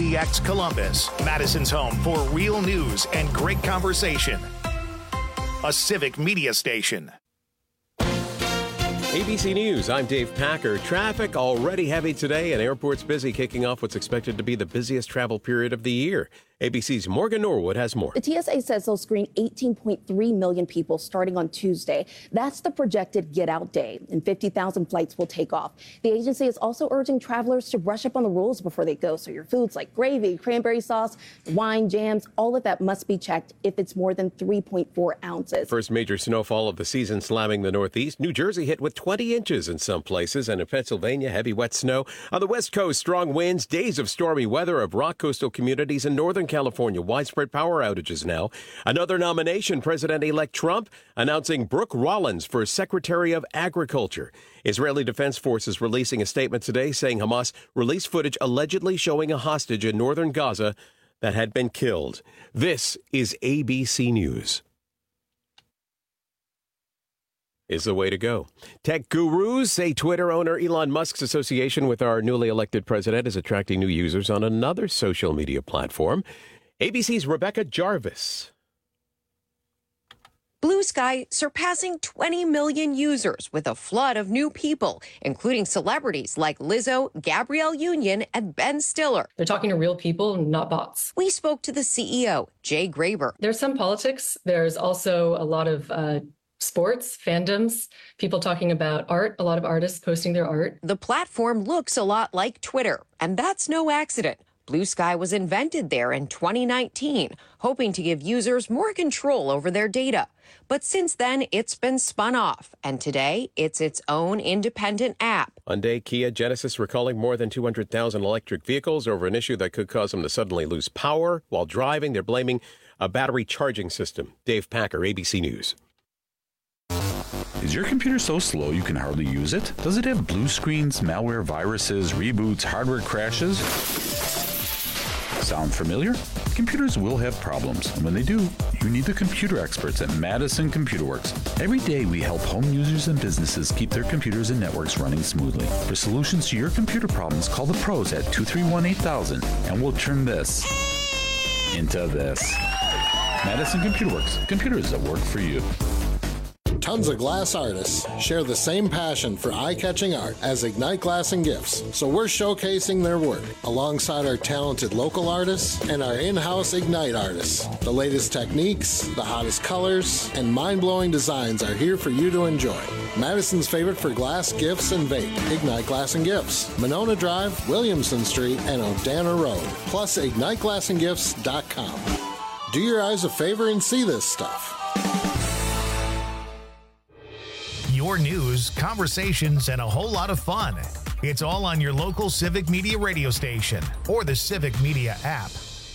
KTX Columbus, Madison's home for real news and great conversation. A civic media station. ABC News, I'm Dave Packer. Traffic already heavy today and airports busy, kicking off what's expected to be the busiest travel period of the year. ABC's Morgan Norwood has more. The TSA says they'll screen 18.3 million people starting on Tuesday. That's the projected get-out day, and 50,000 flights will take off. The agency is also urging travelers to brush up on the rules before they go. So your foods like gravy, cranberry sauce, wine, jams, all of that must be checked if it's more than 3.4 ounces. First major snowfall of the season slamming the Northeast. New Jersey hit with 20 inches in some places, and in Pennsylvania, heavy wet snow. On the West Coast, strong winds, days of stormy weather of rock coastal communities in Northern California, widespread power outages now. Another nomination, President-elect Trump announcing Brooke Rollins for Secretary of Agriculture. Israeli Defense Forces releasing a statement today saying Hamas released footage allegedly showing a hostage in northern Gaza that had been killed. This is ABC News. Is the way to go. Tech gurus say Twitter owner Elon Musk's association with our newly elected president is attracting new users on another social media platform. ABC's Rebecca Jarvis. Blue Sky surpassing 20 million users with a flood of new people, including celebrities like Lizzo, Gabrielle Union, and Ben Stiller. They're talking to real people, not bots. We spoke to the CEO, Jay Graber. There's some politics. There's also a lot of sports, fandoms, people talking about art, a lot of artists posting their art. The platform looks a lot like Twitter, and that's no accident. Blue Sky was invented there in 2019, hoping to give users more control over their data. But since then, it's been spun off, and today, it's its own independent app. Hyundai, Kia, Genesis recalling more than 200,000 electric vehicles over an issue that could cause them to suddenly lose power while driving. They're blaming a battery charging system. Dave Packer, ABC News. Is your computer so slow you can hardly use it? Does it have blue screens, malware, viruses, reboots, hardware crashes? Sound familiar? Computers will have problems, and when they do, you need the computer experts at Madison Computer Works. Every day we help home users and businesses keep their computers and networks running smoothly. For solutions to your computer problems, call the pros at 231-8000, and we'll turn this into this. Madison Computer Works, computers that work for you. Tons of glass artists share the same passion for eye-catching art as Ignite Glass and Gifts, so we're showcasing their work alongside our talented local artists and our in-house Ignite artists. The latest techniques, the hottest colors, and mind-blowing designs are here for you to enjoy. Madison's favorite for glass, gifts, and vape, Ignite Glass and Gifts, Monona Drive, Williamson Street, and Odana Road, plus IgniteGlassandGifts.com. Do your eyes a favor and see this stuff. Your news, conversations, and a whole lot of fun. It's all on your local Civic Media radio station or the Civic Media app.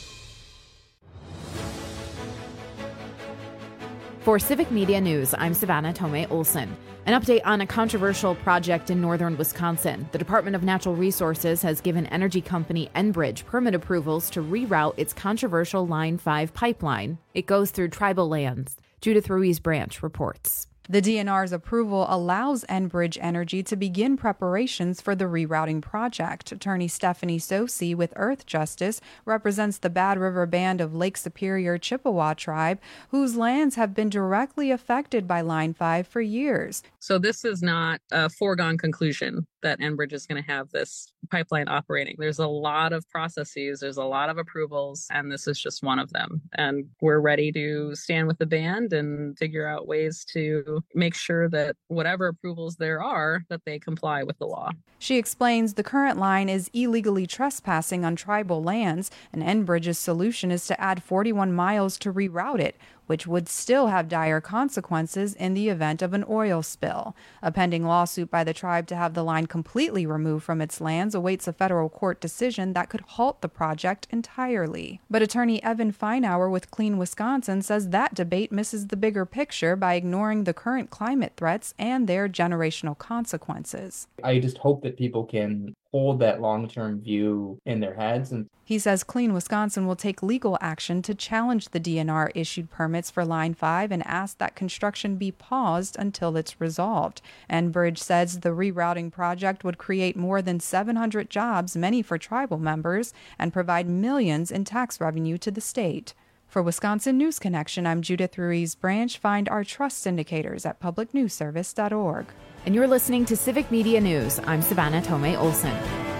For Civic Media News, I'm Savannah Tomei Olson. An update on a controversial project in northern Wisconsin. The Department of Natural Resources has given energy company Enbridge permit approvals to reroute its controversial Line 5 pipeline. It goes through tribal lands. Judith Ruiz Branch reports. The DNR's approval allows Enbridge Energy to begin preparations for the rerouting project. Attorney Stephanie Sosi with Earth Justice represents the Bad River Band of Lake Superior Chippewa tribe, whose lands have been directly affected by Line 5 for years. So this is not a foregone conclusion that Enbridge is going to have this pipeline operating. There's a lot of processes, there's a lot of approvals, and this is just one of them. And we're ready to stand with the band and figure out ways to make sure that whatever approvals there are, that they comply with the law. She explains the current line is illegally trespassing on tribal lands, and Enbridge's solution is to add 41 miles to reroute it, which would still have dire consequences in the event of an oil spill. A pending lawsuit by the tribe to have the line completely removed from its lands awaits a federal court decision that could halt the project entirely. But attorney Evan Feinauer with Clean Wisconsin says that debate misses the bigger picture by ignoring the current climate threats and their generational consequences. I just hope that people can hold that long-term view in their heads. And he says Clean Wisconsin will take legal action to challenge the DNR issued permits for Line 5 and ask that construction be paused until it's resolved. Enbridge says the rerouting project would create more than 700 jobs, many for tribal members, and provide millions in tax revenue to the state. For Wisconsin News Connection, I'm Judith Ruiz-Branch. Find our trust indicators at publicnewsservice.org. And you're listening to Civic Media News. I'm Savannah Tomei Olson.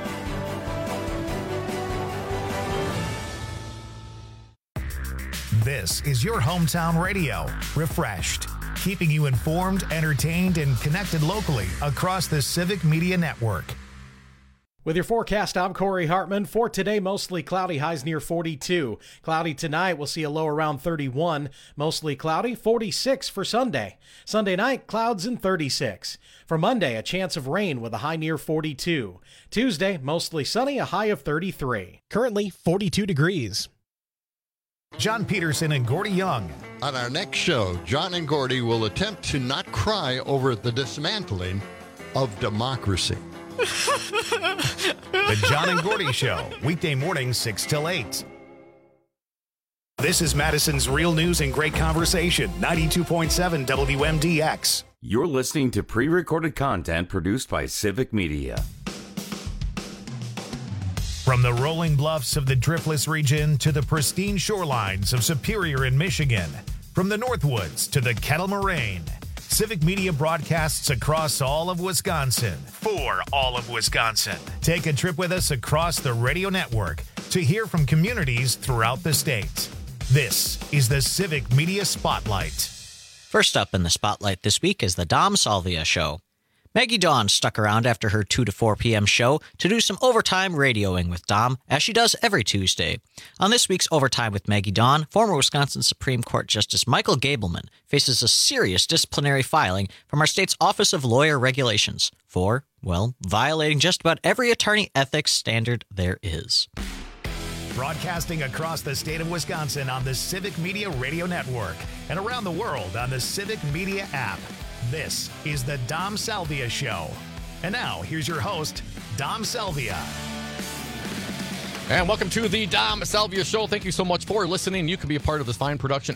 This is your hometown radio, Refreshed, keeping you informed, entertained, and connected locally across the Civic Media Network. With your forecast, I'm Corey Hartman. For today, mostly cloudy, highs near 42. Cloudy tonight, we'll see a low around 31. Mostly cloudy, 46 for Sunday. Sunday night, clouds and 36. For Monday, a chance of rain with a high near 42. Tuesday, mostly sunny, a high of 33. Currently, 42 degrees. John Peterson and Gordy Young. On our next show, John and Gordy will attempt to not cry over the dismantling of democracy. The John and Gordy Show, weekday mornings 6 till 8. This is Madison's Real News and Great Conversation, 92.7 WMDX. You're listening to pre-recorded content produced by Civic Media. From the rolling bluffs of the Driftless region to the pristine shorelines of Superior in Michigan, from the Northwoods to the Kettle Moraine, Civic Media broadcasts across all of Wisconsin for all of Wisconsin. Take a trip with us across the radio network to hear from communities throughout the state. This is the Civic Media Spotlight. First up in the spotlight this week is the Dom Salvia Show. Maggie Dawn stuck around after her 2 to 4 p.m. show to do some overtime radioing with Dom, as she does every Tuesday. On this week's Overtime with Maggie Dawn, former Wisconsin Supreme Court Justice Michael Gableman faces a serious disciplinary filing from our state's Office of Lawyer Regulations for, well, violating just about every attorney ethics standard there is. Broadcasting across the state of Wisconsin on the Civic Media Radio Network and around the world on the Civic Media app. This is the Dom Salvia Show. And now, here's your host, Dom Salvia. And welcome to the Dom Salvia Show. Thank you so much for listening. You can be a part of this fine production,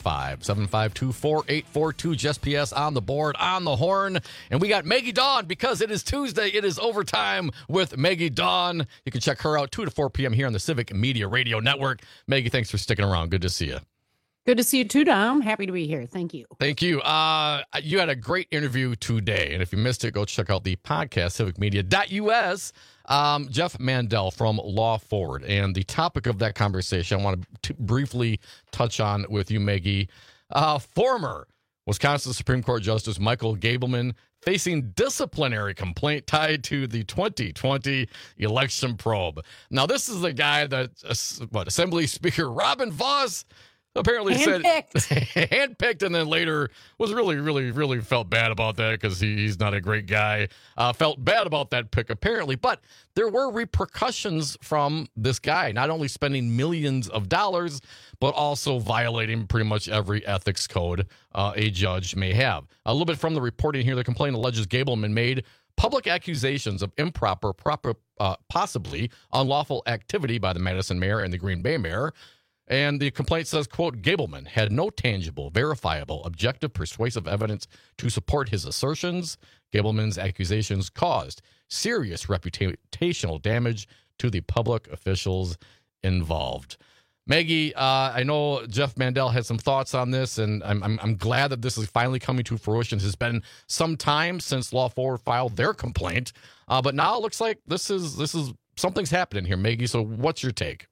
855-752-4842. Just PS on the board, on the horn. And we got Maggie Dawn because it is Tuesday. It is Overtime with Maggie Dawn. You can check her out 2 to 4 p.m. here on the Civic Media Radio Network. Maggie, thanks for sticking around. Good to see you. Good to see you too, Dom. Happy to be here. Thank you. Thank you. You had a great interview today. And if you missed it, go check out the podcast, civicmedia.us. Jeff Mandel from Law Forward. And the topic of that conversation I want to briefly touch on with you, Maggie. Former Wisconsin Supreme Court Justice Michael Gableman facing disciplinary complaint tied to the 2020 election probe. Now, this is the guy that, Assembly Speaker Robin Vos apparently handpicked, and then later was really felt bad about that because he's not a great guy. Felt bad about that pick, apparently. But there were repercussions from this guy, not only spending millions of dollars, but also violating pretty much every ethics code a judge may have. A little bit from the reporting here, the complaint alleges Gableman made public accusations of improper, possibly unlawful activity by the Madison mayor and the Green Bay mayor. And the complaint says, quote, Gableman had no tangible, verifiable, objective, persuasive evidence to support his assertions. Gableman's accusations caused serious reputational damage to the public officials involved. Maggie, I know Jeff Mandel had some thoughts on this, and I'm glad that this is finally coming to fruition. It has been some time since Law Forward filed their complaint, but now it looks like this is something's happening here, Maggie. So what's your take?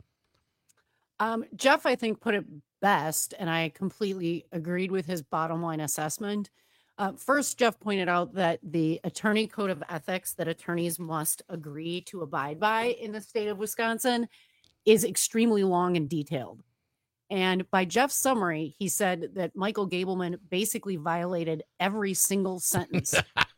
Jeff, I think, put it best, and I completely agreed with his bottom line assessment. First, Jeff pointed out that the attorney code of ethics that attorneys must agree to abide by in the state of Wisconsin is extremely long and detailed. And by Jeff's summary, he said that Michael Gableman basically violated every single sentence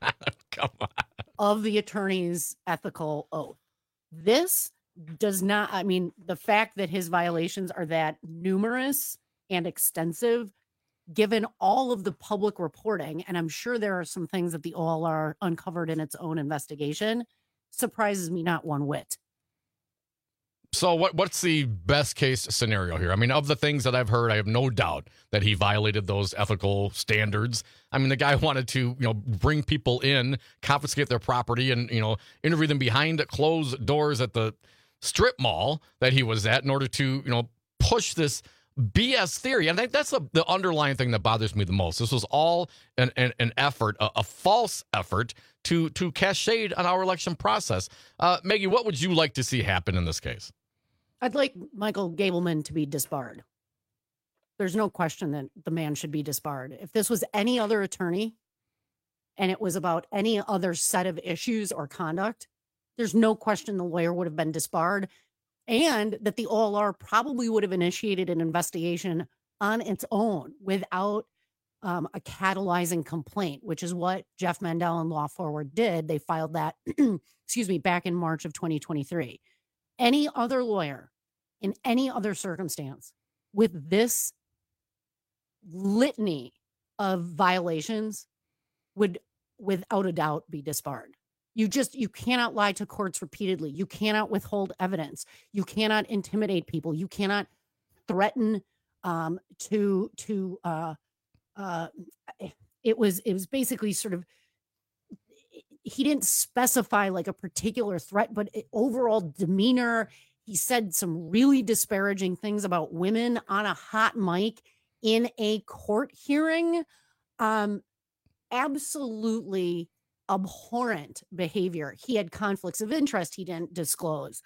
of the attorney's ethical oath. This does not, I mean, the fact that his violations are that numerous and extensive, given all of the public reporting, and I'm sure there are some things that the OLR uncovered in its own investigation, surprises me not one whit. So what's the best case scenario here? I mean, of the things that I've heard, I have no doubt that he violated those ethical standards. I mean, the guy wanted to, bring people in, confiscate their property, and, interview them behind closed doors at the strip mall that he was at in order to, push this BS theory. And I think that's the underlying thing that bothers me the most. This was all an effort, a false effort to cast shade on our election process. Maggie, what would you like to see happen in this case? I'd like Michael Gableman to be disbarred. There's no question that the man should be disbarred. If this was any other attorney and it was about any other set of issues or conduct, there's no question the lawyer would have been disbarred, and that the OLR probably would have initiated an investigation on its own without a catalyzing complaint, which is what Jeff Mandel and Law Forward did. They filed that, back in March of 2023. Any other lawyer in any other circumstance with this litany of violations would, without a doubt, be disbarred. You cannot lie to courts repeatedly. You cannot withhold evidence. You cannot intimidate people. You cannot threaten it was basically sort of, he didn't specify like a particular threat, but overall demeanor. He said some really disparaging things about women on a hot mic in a court hearing. Absolutely abhorrent behavior. He had conflicts of interest he didn't disclose.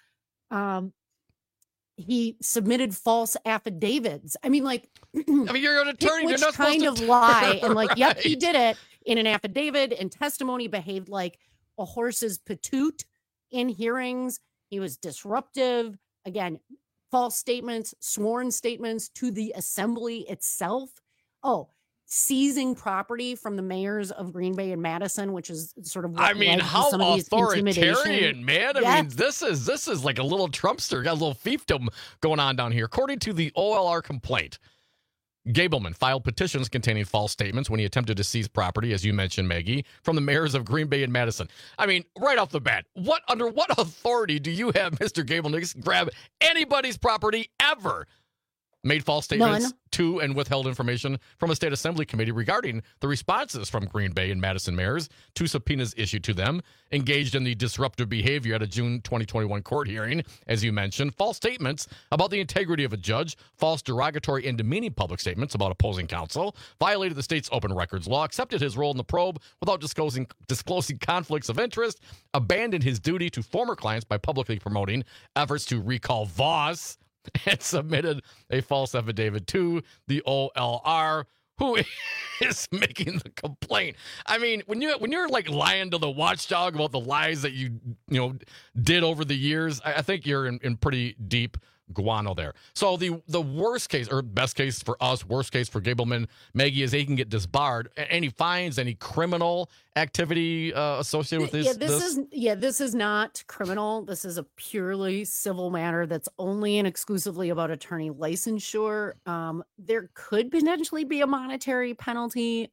He submitted false affidavits. I mean, you're an attorney. Which you're not kind of lie? And yep, he did it in an affidavit and testimony. Behaved like a horse's patoot in hearings. He was disruptive. Again, false statements, sworn statements to the assembly itself. Oh, seizing properity from the mayors of Green Bay and Madison, which is sort of what led to how some of these authoritarian, man. Yes. I mean, this is like a little Trumpster, got a little fiefdom going on down here. According to the OLR complaint, Gableman filed petitions containing false statements when he attempted to seize property, as you mentioned, Maggie, from the mayors of Green Bay and Madison. I mean, right off the bat, under what authority do you have Mr. Gableman to grab anybody's property ever? Made false statements to and withheld information from a state assembly committee regarding the responses from Green Bay and Madison mayors to subpoenas issued to them, engaged in the disruptive behavior at a June 2021 court hearing, as you mentioned, false statements about the integrity of a judge, false derogatory and demeaning public statements about opposing counsel, violated the state's open records law, accepted his role in the probe without disclosing conflicts of interest, abandoned his duty to former clients by publicly promoting efforts to recall Voss, and submitted a false affidavit to the OLR, who is making the complaint. I mean, when you're like lying to the watchdog about the lies that you did over the years, I think you're in pretty deep guano there. So the worst case, or best case for us, worst case for Gableman, Maggie, is he can get disbarred. Any fines, any criminal activity associated with this? This is not criminal. This is a purely civil matter that's only and exclusively about attorney licensure. There could potentially be a monetary penalty.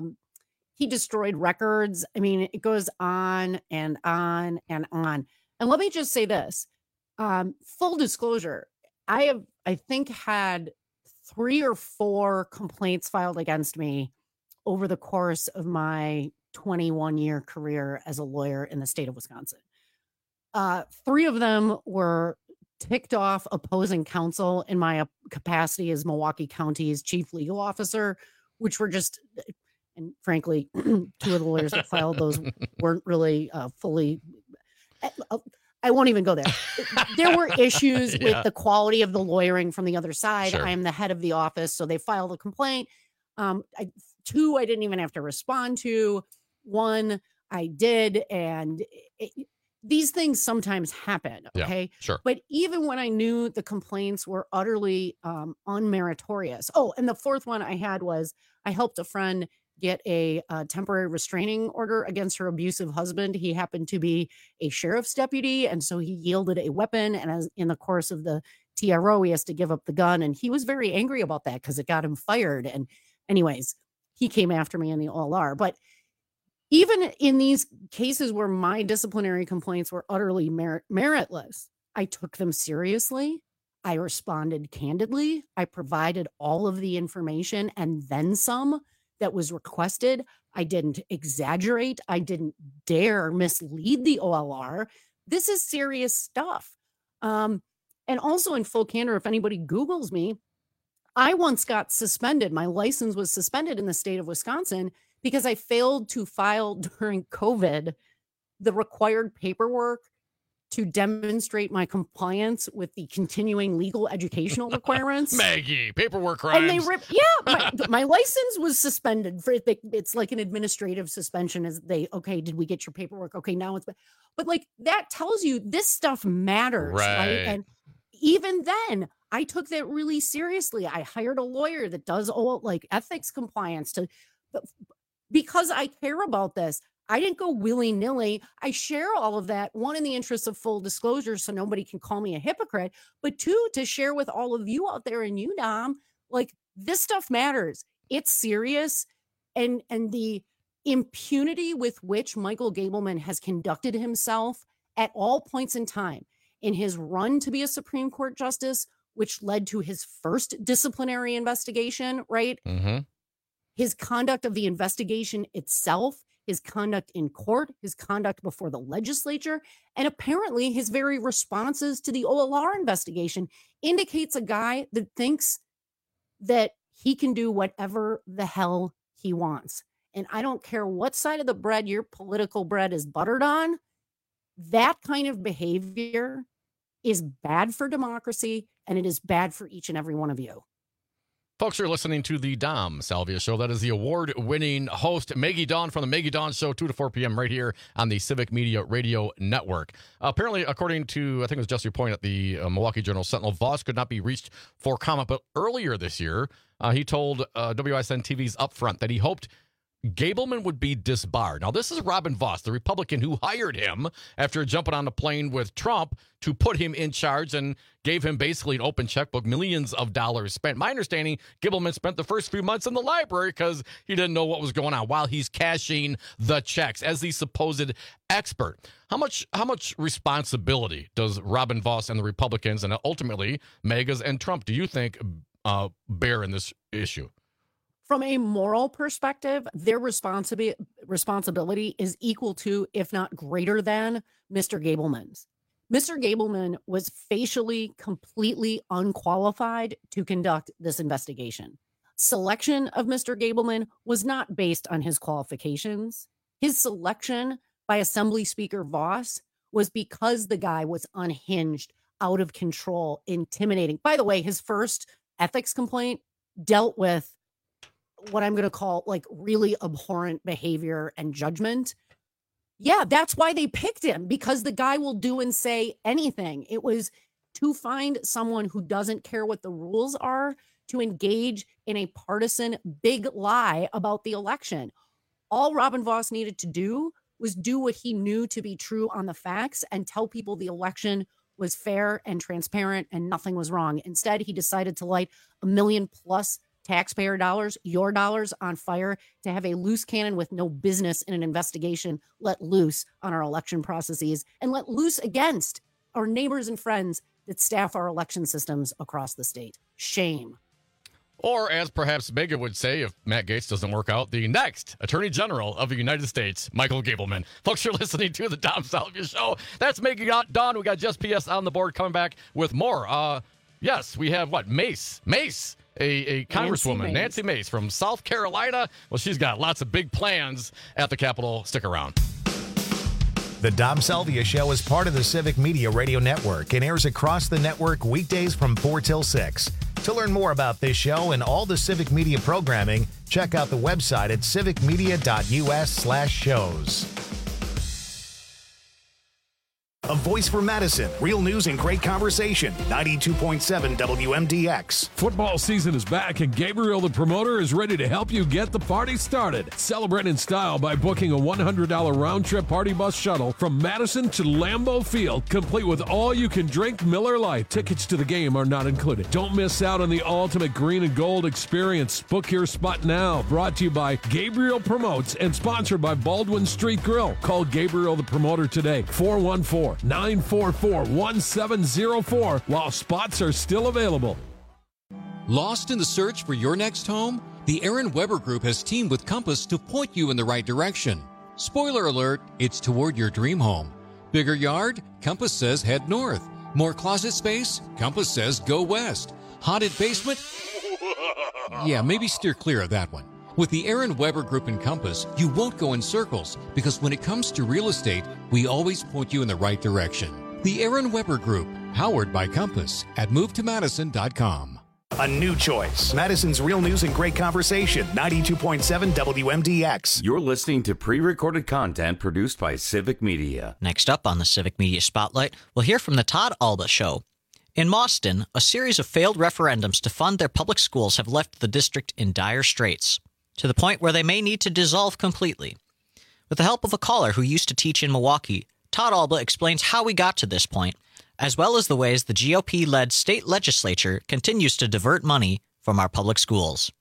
He destroyed records. I mean, it goes on and on and on. And let me just say this. Full disclosure, I think had 3 or 4 complaints filed against me over the course of my 21-year career as a lawyer in the state of Wisconsin. 3 of them were ticked off opposing counsel in my capacity as Milwaukee County's chief legal officer, which were just, and frankly, 2 of the lawyers that filed those weren't really fully... I won't even go there. There were issues with the quality of the lawyering from the other side. Sure. I am the head of the office, so they filed a complaint. 2, I didn't even have to respond to. 1, I did, and these things sometimes happen, okay? Yeah, sure. But even when I knew the complaints were utterly unmeritorious. Oh, and the 4th one I had was I helped a friend get a temporary restraining order against her abusive husband. He happened to be a sheriff's deputy, and so he yielded a weapon, and as in the course of the TRO, he has to give up the gun, and he was very angry about that because it got him fired. And anyways, he came after me in the OLR. But even in these cases where my disciplinary complaints were utterly meritless, I took them seriously. I responded candidly. I provided all of the information and then some that was requested. I didn't exaggerate. I didn't dare mislead the OLR. This is serious stuff. And also, in full candor, if anybody Googles me, I once got suspended. My license was suspended in the state of Wisconsin because I failed to file during COVID the required paperwork to demonstrate my compliance with the continuing legal educational requirements. Maggie, paperwork crimes. And they my license was suspended for it's like an administrative suspension. Okay, did we get your paperwork? Okay, now it's, but like that tells you this stuff matters, right? And even then, I took that really seriously. I hired a lawyer that does all like ethics compliance because I care about this. I didn't go willy-nilly. I share all of that, one, in the interest of full disclosure so nobody can call me a hypocrite, but two, to share with all of you out there and you, Dom, like this stuff matters. It's serious. And the impunity with which Michael Gableman has conducted himself at all points in time in his run to be a Supreme Court justice, which led to his first disciplinary investigation, right? Mm-hmm. His conduct of the investigation itself, his conduct in court, his conduct before the legislature, and apparently his very responses to the OLR investigation indicates a guy that thinks that he can do whatever the hell he wants. And I don't care what side of the bread your political bread is buttered on, that kind of behavior is bad for democracy, and it is bad for each and every one of you. Folks, you're listening to the Dom Salvia Show. That is the award-winning host, Maggie Dawn, from the Maggie Dawn Show, 2 to 4 p.m. right here on the Civic Media Radio Network. Apparently, according to, I think it was Jesse Point at the Milwaukee Journal-Sentinel, Voss could not be reached for comment, but earlier this year, he told WISN TV's Upfront that he hoped Gableman would be disbarred. Now, this is Robin Voss, the Republican who hired him after jumping on a plane with Trump to put him in charge and gave him basically an open checkbook, millions of dollars spent. My understanding, Gableman spent the first few months in the library because he didn't know what was going on while he's cashing the checks as the supposed expert. How much responsibility does Robin Voss and the Republicans and ultimately Megas and Trump, do you think, bear in this issue? From a moral perspective, their responsibility is equal to, if not greater than, Mr. Gableman's. Mr. Gableman was facially completely unqualified to conduct this investigation. Selection of Mr. Gableman was not based on his qualifications. His selection by Assembly Speaker Voss was because the guy was unhinged, out of control, intimidating. By the way, his first ethics complaint dealt with what I'm going to call like really abhorrent behavior and judgment. Yeah, that's why they picked him, because the guy will do and say anything. It was to find someone who doesn't care what the rules are to engage in a partisan big lie about the election. All Robin Voss needed to do was do what he knew to be true on the facts and tell people the election was fair and transparent and nothing was wrong. Instead, he decided to light $1 million+ taxpayer dollars, your dollars, on fire to have a loose cannon with no business in an investigation let loose on our election processes and let loose against our neighbors and friends that staff our election systems across the state. Shame. Or, as perhaps Megan would say, if Matt Gaetz doesn't work out, the next Attorney General of the United States, Michael Gableman. Folks, you're listening to the Dom Salvia Show. That's Maggie Dawn. We got Just PS on the board coming back with more. Yes, we have what? Mace, a congresswoman, Nancy Mace from South Carolina. Well, she's got lots of big plans at the Capitol. Stick around. The Dom Salvia Show is part of the Civic Media Radio Network and airs across the network weekdays from 4 till 6. To learn more about this show and all the Civic Media programming, check out the website at civicmedia.us/shows. a voice for Madison. Real news and great conversation. 92.7 WMDX. Football season is back, and Gabriel the Promoter is ready to help you get the party started. Celebrate in style by booking a $100 round-trip party bus shuttle from Madison to Lambeau Field, complete with all-you-can-drink Miller Lite. Tickets to the game are not included. Don't miss out on the ultimate green and gold experience. Book your spot now. Brought to you by Gabriel Promotes and sponsored by Baldwin Street Grill. Call Gabriel the Promoter today, 414-944-1704, while spots are still available. Lost in the search for your next home? The Aaron Weber Group has teamed with Compass to point you in the right direction. Spoiler alert, it's toward your dream home. Bigger yard? Compass says head north. More closet space? Compass says go west. Haunted basement? Yeah, maybe steer clear of that one. With the Aaron Weber Group and Compass, you won't go in circles, because when it comes to real estate, we always point you in the right direction. The Aaron Weber Group, powered by Compass, at movetomadison.com. A new choice. Madison's real news and great conversation. 92.7 WMDX. You're listening to pre-recorded content produced by Civic Media. Next up on the Civic Media Spotlight, we'll hear from the Todd Alba Show. In Mauston, a series of failed referendums to fund their public schools have left the district in dire straits, to the point where they may need to dissolve completely. With the help of a caller who used to teach in Milwaukee, Todd Alba explains how we got to this point, as well as the ways the GOP-led state legislature continues to divert money from our public schools.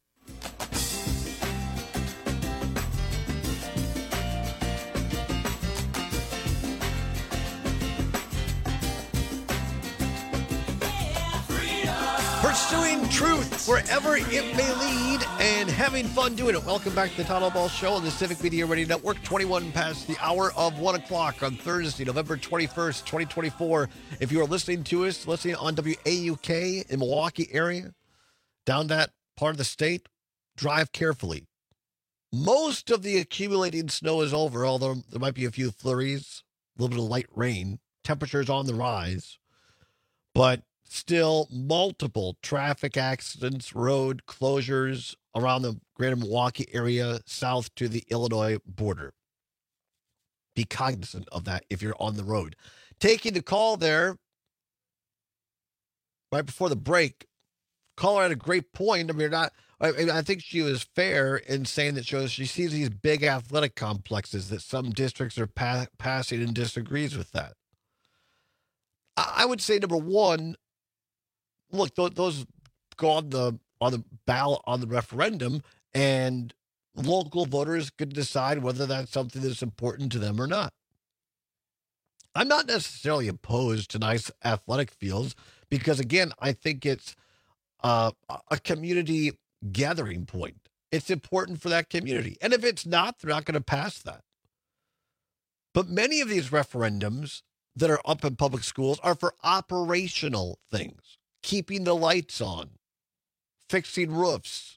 Pursuing truth wherever it may lead and having fun doing it. Welcome back to the Todd Ball Show on the Civic Media Radio Network. 21 past the hour of 1 o'clock on Thursday, November 21st, 2024. If you are listening to us, listening on WAUK in Milwaukee area, down that part of the state, drive carefully. Most of the accumulating snow is over, although there might be a few flurries, a little bit of light rain. Temperatures on the rise, but still multiple traffic accidents, road closures around the greater Milwaukee area, south to the Illinois border. Be cognizant of that if you're on the road. Taking the call there right before the break, caller had a great point. I mean, I think she was fair in saying that she sees these big athletic complexes that some districts are passing and disagrees with that. I would say, number one, look, those go on the ballot on the referendum, and local voters could decide whether that's something that's important to them or not. I'm not necessarily opposed to nice athletic fields because, again, I think it's a community gathering point. It's important for that community. And if it's not, they're not going to pass that. But many of these referendums that are up in public schools are for operational things. Keeping the lights on, fixing roofs,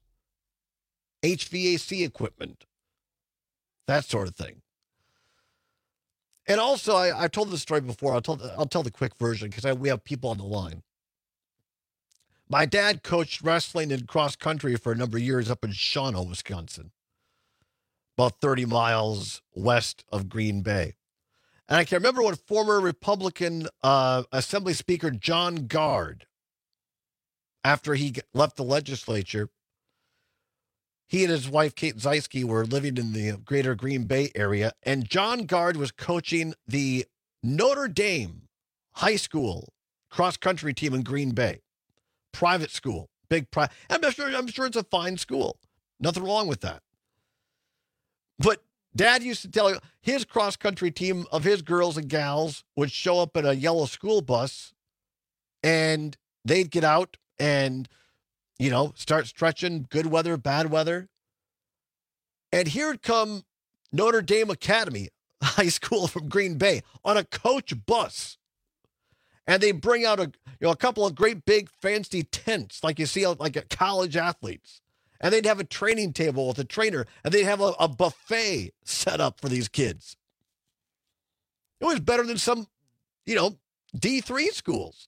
HVAC equipment, that sort of thing. And also, I've told this story before. I'll tell the quick version because we have people on the line. My dad coached wrestling and cross country for a number of years up in Shawano, Wisconsin, about 30 miles west of Green Bay. And I can remember when former Republican Assembly Speaker John Gard, after he left the legislature, he and his wife, Kate Zeisky, were living in the greater Green Bay area, and John Gard was coaching the Notre Dame high school cross-country team in Green Bay. Private school, I'm sure it's a fine school. Nothing wrong with that. But Dad used to tell his cross-country team of his girls and gals would show up in a yellow school bus, and they'd get out and, start stretching, good weather, bad weather. And here would come Notre Dame Academy High School from Green Bay on a coach bus. And they bring out a couple of great big fancy tents like you see like college athletes. And they'd have a training table with a trainer, and they'd have a buffet set up for these kids. It was better than some, D3 schools.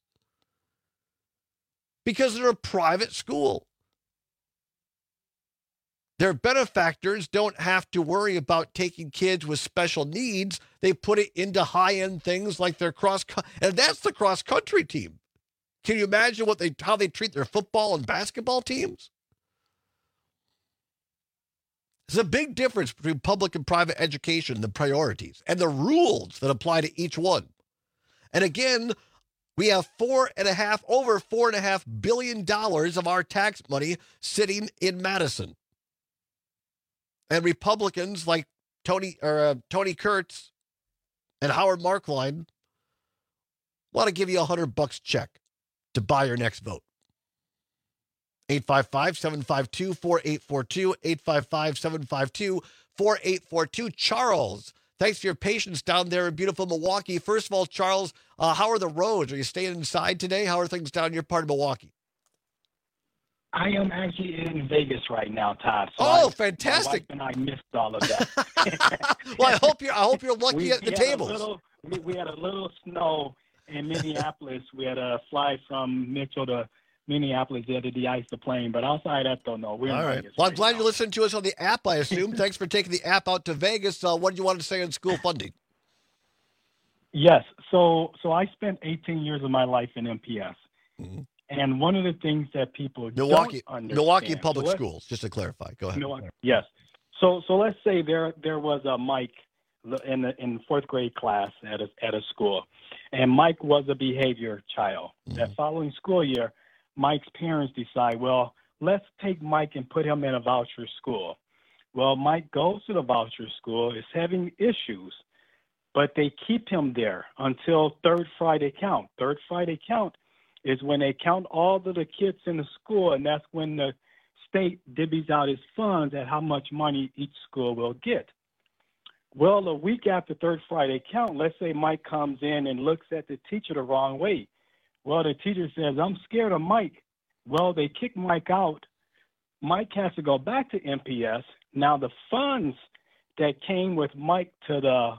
Because they're a private school. Their benefactors don't have to worry about taking kids with special needs. They put it into high-end things like their and that's the cross-country team. Can you imagine how they treat their football and basketball teams? There's a big difference between public and private education, the priorities, and the rules that apply to each one. And again, we have over $4.5 billion of our tax money sitting in Madison. And Republicans like Tony Kurtz and Howard Markline want to give you $100 check to buy your next vote. 855-752-4842, 855-752-4842. Charles, thanks for your patience down there in beautiful Milwaukee. First of all, Charles, how are the roads? Are you staying inside today? How are things down in your part of Milwaukee? I am actually in Vegas right now, Todd. So fantastic! My wife and I missed all of that. Well, I hope you're lucky at the tables. We had a little snow in Minneapolis. We had to fly from Mitchell to Minneapolis. They had to de-ice the plane, but outside that, don't know. We're in Vegas. Well, I'm glad you listened to us on the app, I assume. Thanks for taking the app out to Vegas. What did you want to say on school funding? Yes. So I spent 18 years of my life in MPS. Mm-hmm. And one of the things that people don't understand, Milwaukee Public Schools, just to clarify. Go ahead. Yes. So let's say there was a Mike in fourth grade class at a school, and Mike was a behavior child. Mm-hmm. That following school year, Mike's parents decide, well, let's take Mike and put him in a voucher school. Well, Mike goes to the voucher school, is having issues, but they keep him there until third Friday count. Third Friday count is when they count all of the kids in the school, and that's when the state divvies out its funds at how much money each school will get. Well, a week after third Friday count, let's say Mike comes in and looks at the teacher the wrong way. Well, the teacher says, I'm scared of Mike. Well, they kick Mike out. Mike has to go back to MPS. Now, the funds that came with Mike to the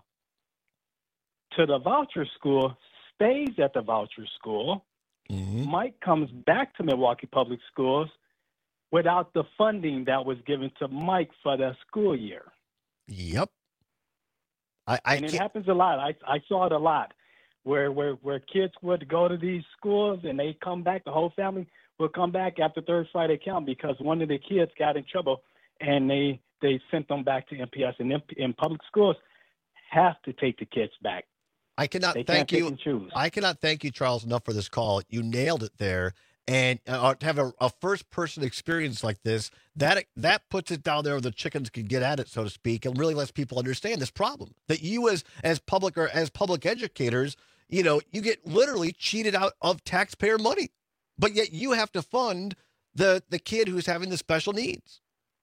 voucher school stays at the voucher school. Mm-hmm. Mike comes back to Milwaukee Public Schools without the funding that was given to Mike for the school year. Yep. And it happens a lot. I saw it a lot where kids would go to these schools and they come back, the whole family will come back after third Friday count because one of the kids got in trouble and they sent them back to MPS. And in public schools have to take the kids back. I cannot thank you. I cannot thank you, Charles, enough for this call. You nailed it there. And to have a first-person experience like this, that puts it down there where the chickens can get at it, so to speak, and really lets people understand this problem. That you as public educators, you get literally cheated out of taxpayer money, but yet you have to fund the kid who's having the special needs.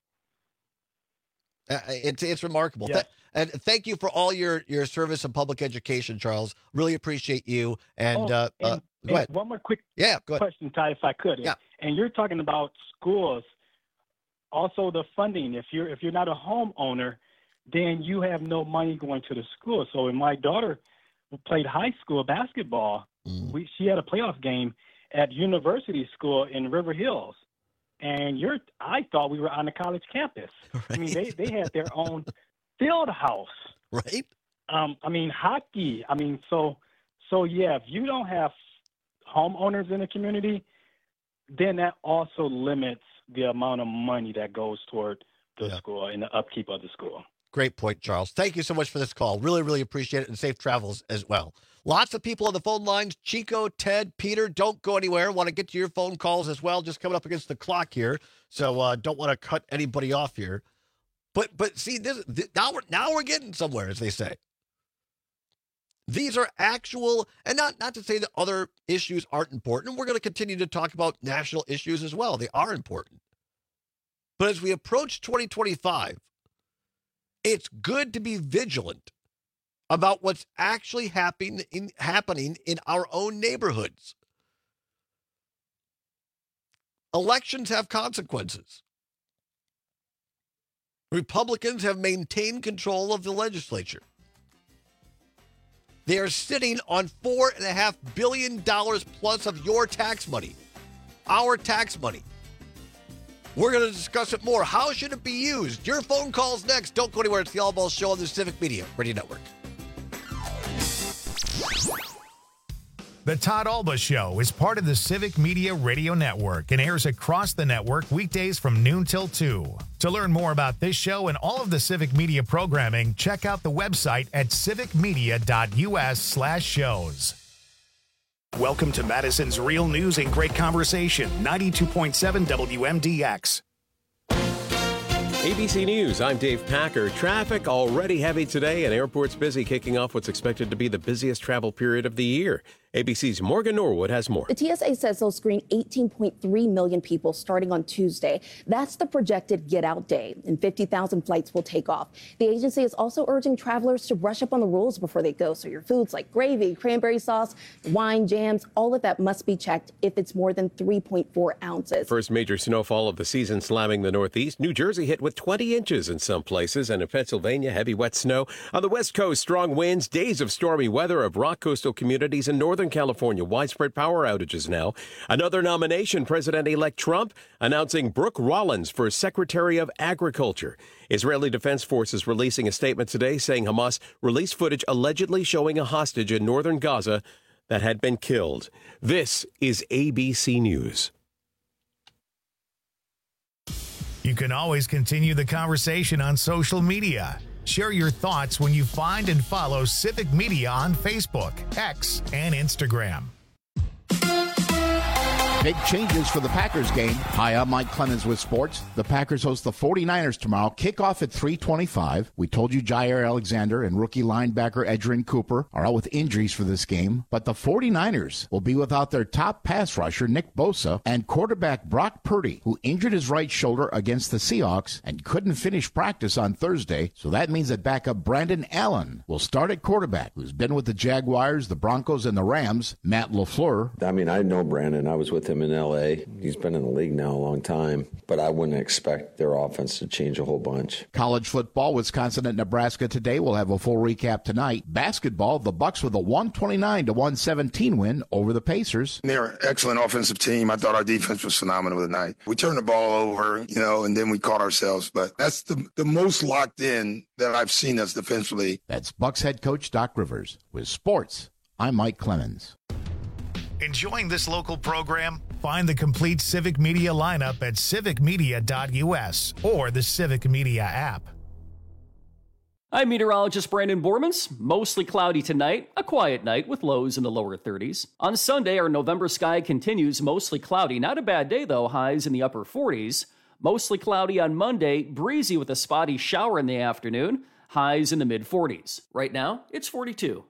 It's remarkable. Yes. And thank you for all your service in public education, Charles. Really appreciate you. And go ahead. One more quick go question, Ty, if I could. Yeah. And you're talking about schools, also the funding. If you're not a homeowner, then you have no money going to the school. So when my daughter played high school basketball, she had a playoff game at University School in River Hills. And I thought we were on a college campus. Right. I mean, they had their own field house. Right. Hockey. So yeah, if you don't have homeowners in the community, then that also limits the amount of money that goes toward the school and the upkeep of the school. Great point, Charles. Thank you so much for this call. Really, really appreciate it, and safe travels as well. Lots of people on the phone lines. Chico, Ted, Peter, don't go anywhere. Want to get to your phone calls as well. Just coming up against the clock here, so don't want to cut anybody off here. But see, now we're getting somewhere, as they say. These are actual, and not to say that other issues aren't important. We're going to continue to talk about national issues as well. They are important. But as we approach 2025, it's good to be vigilant about what's actually happening in our own neighborhoods. Elections have consequences. Republicans have maintained control of the legislature. They are sitting on $4.5 billion plus of your tax money, our tax money. We're going to discuss it more. How should it be used? Your phone calls next. Don't go anywhere. It's the All Balls Show on the Civic Media Radio Network. The Todd Alba Show is part of the Civic Media Radio Network and airs across the network weekdays from noon till 2. To learn more about this show and all of the Civic Media programming, check out the website at civicmedia.us/shows. Welcome to Madison's Real News and Great Conversation, 92.7 WMDX. ABC News, I'm Dave Packer. Traffic already heavy today and airports busy, kicking off what's expected to be the busiest travel period of the year. ABC's Morgan Norwood has more. The TSA says they'll screen 18.3 million people starting on Tuesday. That's the projected get-out day, and 50,000 flights will take off. The agency is also urging travelers to brush up on the rules before they go. So your foods like gravy, cranberry sauce, wine, jams, all of that must be checked if it's more than 3.4 ounces. First major snowfall of the season slamming the Northeast. New Jersey hit with 20 inches in some places, and in Pennsylvania, heavy wet snow. On the West Coast, strong winds, days of stormy weather of rock coastal communities in Northern California, widespread power outages now. Another nomination, President-elect Trump announcing Brooke Rollins for Secretary of Agriculture. Israeli Defense Forces releasing a statement today saying Hamas released footage allegedly showing a hostage in northern Gaza that had been killed. This is ABC News. You can always continue the conversation on social media. Share your thoughts when you find and follow Civic Media on Facebook, X, and Instagram. Big changes for the Packers game. Hi, I'm Mike Clemens with sports. The Packers host the 49ers tomorrow. Kickoff at 3:25. We told you Jair Alexander and rookie linebacker Edgerrin Cooper are out with injuries for this game. But the 49ers will be without their top pass rusher, Nick Bosa, and quarterback Brock Purdy, who injured his right shoulder against the Seahawks and couldn't finish practice on Thursday. So that means that backup Brandon Allen will start at quarterback, who's been with the Jaguars, the Broncos, and the Rams, Matt LaFleur. I mean, I know Brandon. I was with him in L.A. He's been in the league now a long time, but I wouldn't expect their offense to change a whole bunch. College football, Wisconsin at Nebraska today. We'll have a full recap tonight. Basketball, the Bucks with a 129-117 win over the Pacers. They're an excellent offensive team. I thought our defense was phenomenal tonight. We turned the ball over, and then we caught ourselves. But that's the most locked in that I've seen us defensively. That's Bucks head coach Doc Rivers. With sports, I'm Mike Clemens. Enjoying this local program? Find the complete Civic Media lineup at civicmedia.us or the Civic Media app. I'm meteorologist Brandon Bormans. Mostly cloudy tonight, a quiet night with lows in the lower 30s. On Sunday, our November sky continues mostly cloudy. Not a bad day, though, highs in the upper 40s. Mostly cloudy on Monday, breezy with a spotty shower in the afternoon, highs in the mid-40s. Right now, it's 42.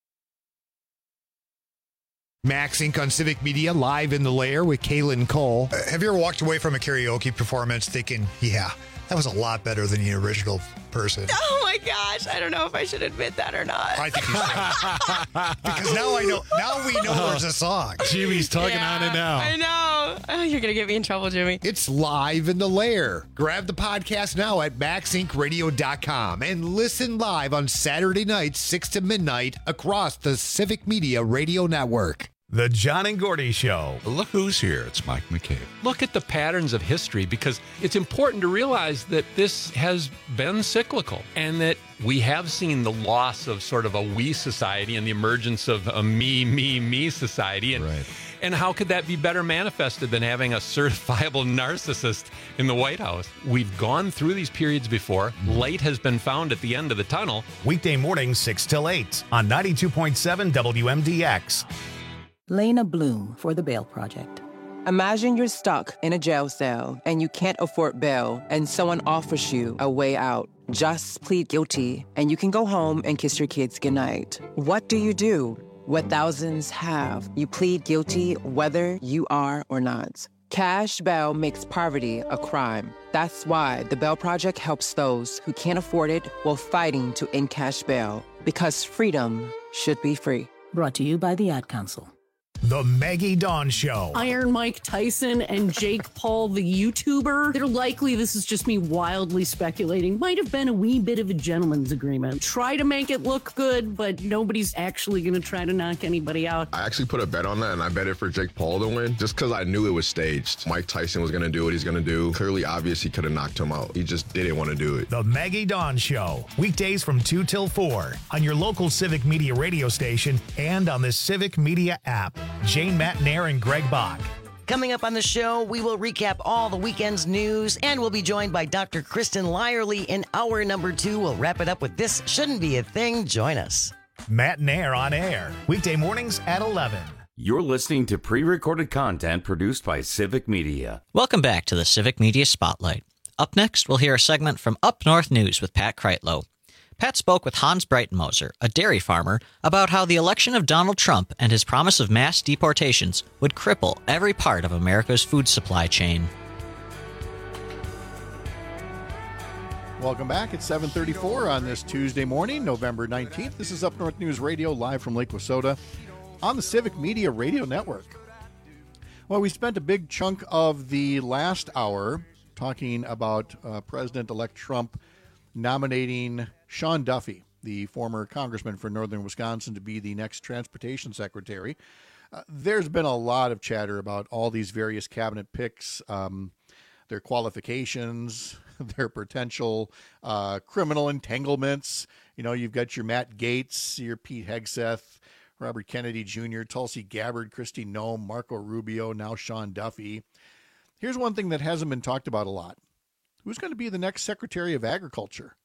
Max Inc. on Civic Media, live in the lair with Kaylin Cole. Have you ever walked away from a karaoke performance thinking, yeah, that was a lot better than the original person? Oh my gosh, I don't know if I should admit that or not. I think you should. Because now we know there's a song. Jimmy's tugging on it now. I know. Oh, you're going to get me in trouble, Jimmy. It's live in the lair. Grab the podcast now at maxincradio.com and listen live on Saturday nights, 6 to midnight across the Civic Media Radio Network. The John and Gordy Show. Look who's here. It's Mike McCabe. Look at the patterns of history, because it's important to realize that this has been cyclical and that we have seen the loss of sort of a we society and the emergence of a me society. And how could that be better manifested than having a certifiable narcissist in the White House? We've gone through these periods before. Light has been found at the end of the tunnel. Weekday mornings 6 till 8 on 92.7 WMDX. Lena Bloom for the Bail Project. Imagine you're stuck in a jail cell and you can't afford bail and someone offers you a way out. Just plead guilty and you can go home and kiss your kids goodnight. What do? What thousands have. You plead guilty whether you are or not. Cash bail makes poverty a crime. That's why the Bail Project helps those who can't afford it while fighting to end cash bail. Because freedom should be free. Brought to you by the Ad Council. The Maggie Dawn Show. Iron Mike Tyson and Jake Paul, the YouTuber. They're likely, this is just me wildly speculating, might have been a wee bit of a gentleman's agreement. Try to make it look good, but nobody's actually going to try to knock anybody out. I actually put a bet on that, and I bet it for Jake Paul to win, just because I knew it was staged. Mike Tyson was going to do what he's going to do. Clearly obvious he could have knocked him out. He just didn't want to do it. The Maggie Dawn Show. Weekdays from 2 till 4 on your local Civic Media radio station and on the Civic Media app. Jane Matnair and Greg Bach. Coming up on the show, we will recap all the weekend's news, and we'll be joined by Dr. Kristen Lyerly in hour number 2. We'll wrap it up with This Shouldn't Be a Thing. Join us. Matnair on air, weekday mornings at 11. You're listening to pre-recorded content produced by Civic Media. Welcome back to the Civic Media Spotlight. Up next, we'll hear a segment from Up North News with Pat Kreitlow. Pat spoke with Hans Breitenmoser, a dairy farmer, about how the election of Donald Trump and his promise of mass deportations would cripple every part of America's food supply chain. Welcome back. It's 7:34 on this Tuesday morning, November 19th. This is Up North News Radio, live from Lake Wausoda on the Civic Media Radio Network. Well, we spent a big chunk of the last hour talking about President-elect Trump nominating Sean Duffy, the former congressman for northern Wisconsin, to be the next transportation secretary. There's been a lot of chatter about all these various cabinet picks, their qualifications, their potential criminal entanglements. You know, you've got your Matt Gaetz, your Pete Hegseth, Robert Kennedy Jr., Tulsi Gabbard, Kristi Noem, Marco Rubio, now Sean Duffy. Here's one thing that hasn't been talked about a lot. Who's going to be the next Secretary of Agriculture?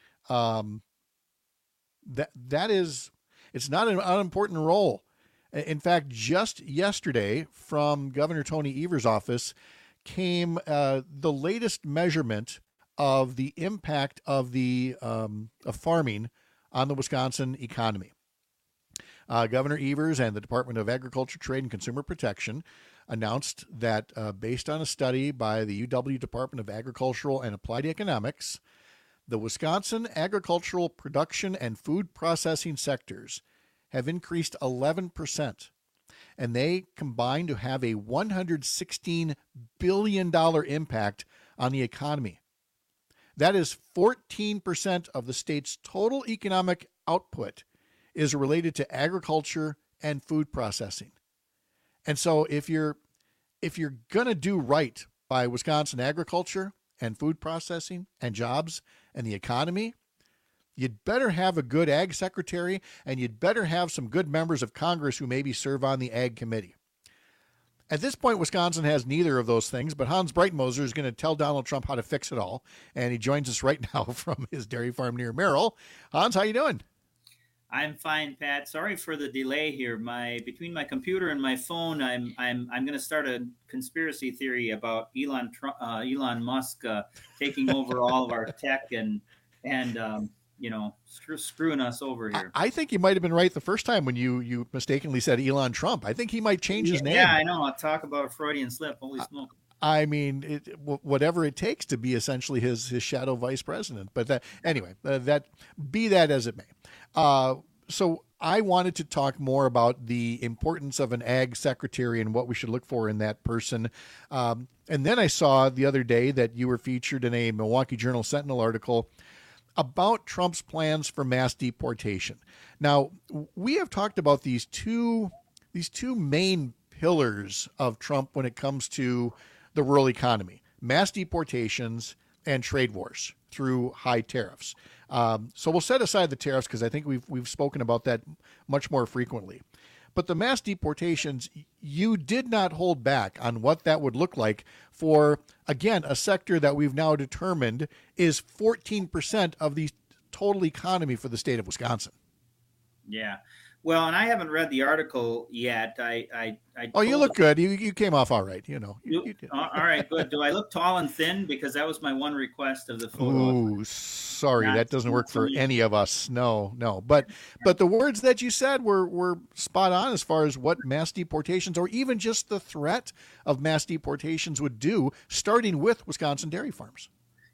It's not an unimportant role. In fact, just yesterday from Governor Tony Evers' office came the latest measurement of the impact of of farming on the Wisconsin economy. Governor Evers and the Department of Agriculture, Trade, and Consumer Protection announced that based on a study by the UW Department of Agricultural and Applied Economics, the Wisconsin agricultural production and food processing sectors have increased 11%, and they combine to have a $116 billion impact on the economy. That is 14% of the state's total economic output is related to agriculture and food processing. And so if you're going to do right by Wisconsin agriculture and food processing and jobs and the economy, you'd better have a good ag secretary, and you'd better have some good members of Congress who maybe serve on the ag committee. At this point, Wisconsin has neither of those things, but Hans Breitenmoser is going to tell Donald Trump how to fix it all, and he joins us right now from his dairy farm near Merrill. Hans, how you doing? I'm fine, Pat. Sorry for the delay here. Between my computer and my phone, I'm going to start a conspiracy theory about Elon Musk taking over all of our tech and screwing us over here. I think you might have been right the first time when you mistakenly said Elon Trump. I think he might change his name. Yeah, I know. I'll talk about a Freudian slip. Holy smoke. I mean, whatever it takes to be essentially his shadow vice president. But that be that as it may. So I wanted to talk more about the importance of an ag secretary and what we should look for in that person. And then I saw the other day that you were featured in a Milwaukee Journal Sentinel article about Trump's plans for mass deportation. Now, we have talked about these two main pillars of Trump when it comes to the rural economy: mass deportations and trade wars through high tariffs. So we'll set aside the tariffs because I think we've spoken about that much more frequently. But the mass deportations, you did not hold back on what that would look like for, again, a sector that we've now determined is 14% of the total economy for the state of Wisconsin. Yeah. Well, and I haven't read the article yet. Oh, you look good. You came off all right. All right, good. Do I look tall and thin? Because that was my one request of the photo. Ooh, sorry, that doesn't work for any of us. No. But the words that you said were spot on as far as what mass deportations, or even just the threat of mass deportations, would do, starting with Wisconsin dairy farms.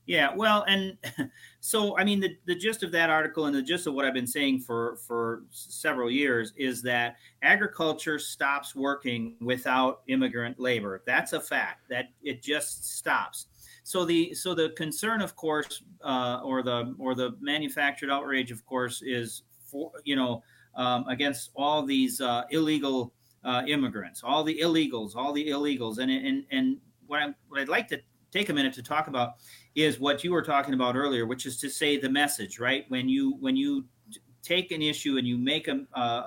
Yeah, well, and so I mean, the gist of that article and the gist of what I've been saying for several years is that agriculture stops working without immigrant labor. That's a fact. That it just stops. So the concern, of course, or the manufactured outrage, of course, is for against all these illegal immigrants, all the illegals, and what I'd like to take a minute to talk about is what you were talking about earlier, which is to say the message, right? When you take an issue and you make an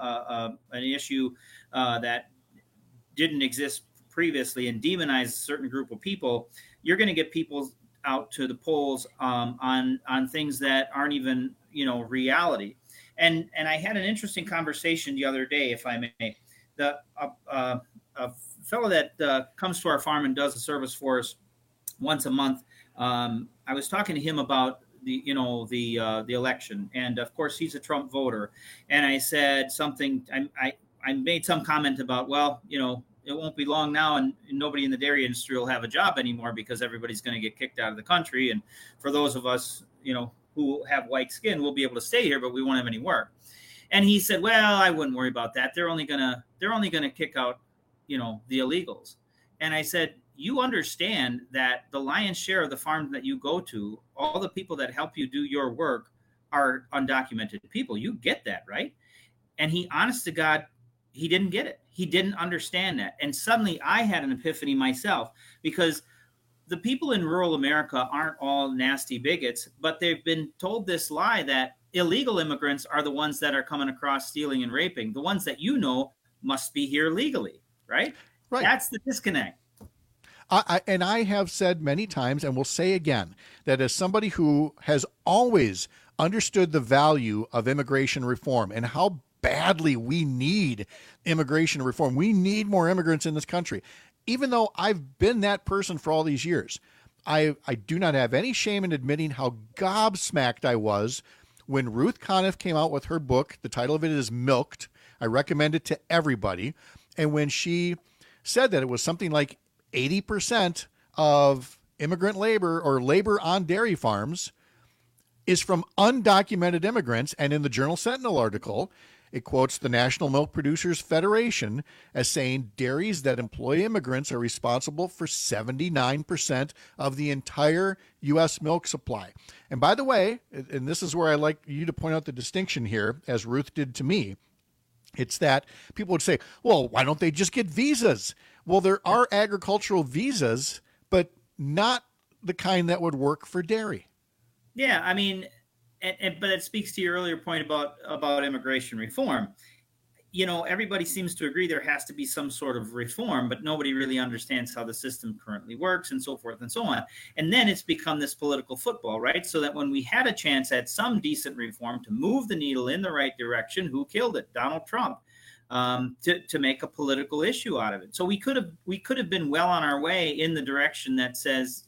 issue that didn't exist previously and demonize a certain group of people, you're going to get people out to the polls on things that aren't even reality. And I had an interesting conversation the other day, if I may. A fellow that comes to our farm and does a service for us once a month. I was talking to him about the election, and of course he's a Trump voter. And I said something. I made some comment about, well, it won't be long now, and nobody in the dairy industry will have a job anymore because everybody's going to get kicked out of the country. And for those of us, who have white skin, we'll be able to stay here, but we won't have any work. And he said, well, I wouldn't worry about that. They're only gonna kick out, the illegals. And I said, you understand that the lion's share of the farms that you go to, all the people that help you do your work are undocumented people. You get that, right? And he, honest to God, he didn't get it. He didn't understand that. And suddenly I had an epiphany myself, because the people in rural America aren't all nasty bigots, but they've been told this lie that illegal immigrants are the ones that are coming across stealing and raping. The ones that must be here legally, right? Right. That's the disconnect. I have said many times, and will say again, that as somebody who has always understood the value of immigration reform and how badly we need immigration reform, we need more immigrants in this country. Even though I've been that person for all these years, I do not have any shame in admitting how gobsmacked I was when Ruth Conniff came out with her book. The title of it is Milked. I recommend it to everybody. And when she said that it was something like 80% of immigrant labor or labor on dairy farms is from undocumented immigrants. And in the Journal Sentinel article, it quotes the National Milk Producers Federation as saying dairies that employ immigrants are responsible for 79% of the entire U.S. milk supply. And by the way, and this is where I like you to point out the distinction here, as Ruth did to me, it's that people would say, well, why don't they just get visas? Well, there are agricultural visas, but not the kind that would work for dairy. Yeah, I mean, but it speaks to your earlier point about immigration reform. Everybody seems to agree there has to be some sort of reform, but nobody really understands how the system currently works and so forth and so on. And then it's become this political football, right? So that when we had a chance at some decent reform to move the needle in the right direction, who killed it? Donald Trump. To make a political issue out of it. So we could have been well on our way in the direction that says,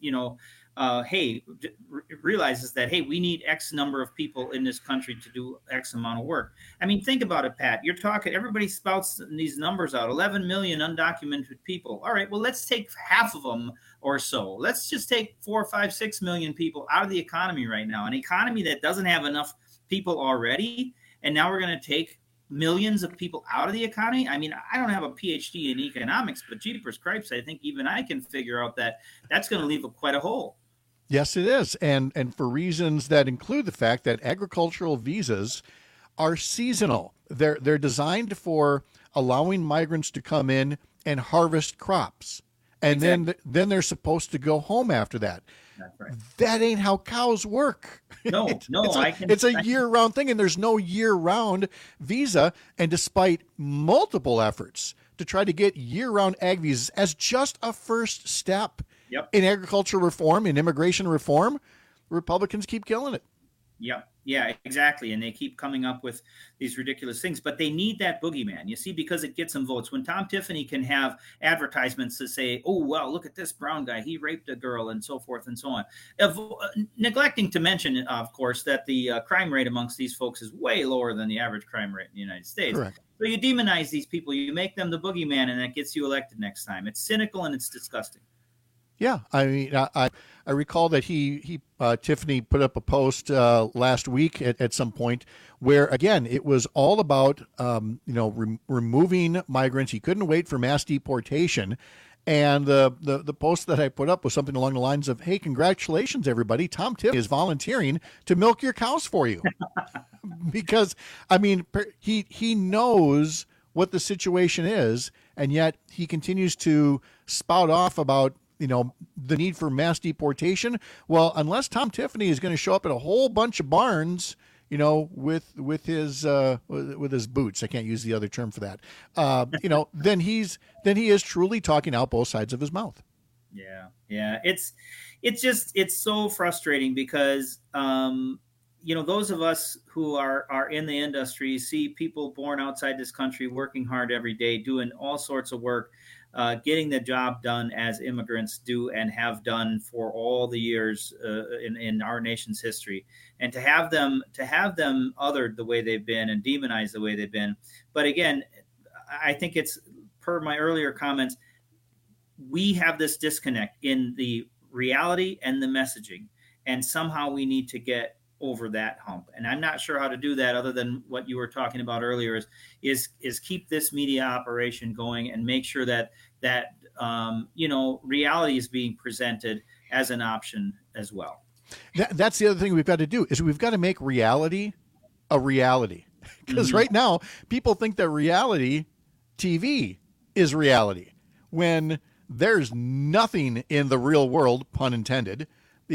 realizes that, hey, we need X number of people in this country to do X amount of work. I mean, think about it, Pat. You're talking, everybody spouts these numbers out, 11 million undocumented people. All right, well, let's take half of them or so. Let's just take 4, 5, 6 million people out of the economy right now, an economy that doesn't have enough people already. And now we're going to take millions of people out of the economy. I mean, I don't have a PhD in economics, but jeepers cripes, I think even I can figure out that that's going to leave quite a hole. Yes, it is. And for reasons that include the fact that agricultural visas are seasonal. They're designed for allowing migrants to come in and harvest crops. And exactly. then they're supposed to go home after that. That's right. That ain't how cows work. No, it's a year-round thing, and there's no year-round visa. And despite multiple efforts to try to get year-round ag visas as just a first step in agricultural reform, in immigration reform, Republicans keep killing it. Yep. Yeah, exactly. And they keep coming up with these ridiculous things, but they need that boogeyman, you see, because it gets them votes. When Tom Tiffany can have advertisements to say, oh, well, look at this brown guy, he raped a girl and so forth and so on. Neglecting to mention, of course, that the crime rate amongst these folks is way lower than the average crime rate in the United States. Correct. So you demonize these people, you make them the boogeyman, and that gets you elected next time. It's cynical and it's disgusting. Yeah, I mean, I recall that Tiffany put up a post last week at some point where, again, it was all about removing migrants. He couldn't wait for mass deportation. And the post that I put up was something along the lines of, "Hey, congratulations, everybody! Tom Tiffany is volunteering to milk your cows for you," because I mean, he knows what the situation is, and yet he continues to spout off about the need for mass deportation. Well, unless Tom Tiffany is going to show up at a whole bunch of barns, with his boots, I can't use the other term for that. Then he is truly talking out both sides of his mouth. Yeah. It's so frustrating because those of us who are in the industry see people born outside this country working hard every day, doing all sorts of work, getting the job done as immigrants do and have done for all the years in our nation's history, and to have them othered the way they've been and demonized the way they've been. But again, I think it's per my earlier comments, we have this disconnect in the reality and the messaging, and somehow we need to get over that hump. And I'm not sure how to do that other than what you were talking about earlier is keep this media operation going and make sure that reality is being presented as an option as well. That's the other thing we've got to do is we've got to make reality a reality, because right now people think that reality TV is reality when there's nothing in the real world, pun intended,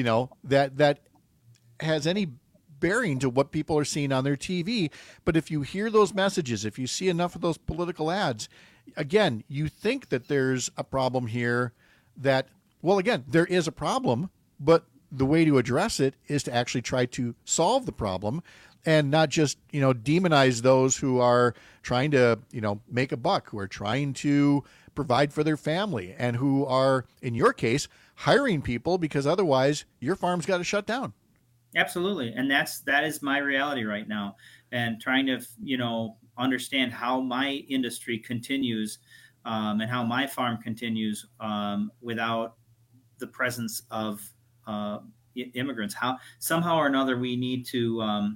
that has any bearing to what people are seeing on their TV. But if you hear those messages, if you see enough of those political ads, again, you think that there's a problem here that, well, again, there is a problem, but the way to address it is to actually try to solve the problem and not just, demonize those who are trying to, make a buck, who are trying to provide for their family, and who are, in your case, hiring people because otherwise your farm's got to shut down. Absolutely. And that is my reality right now, and trying to, understand how my industry continues and how my farm continues without the presence of immigrants. How somehow or another we need to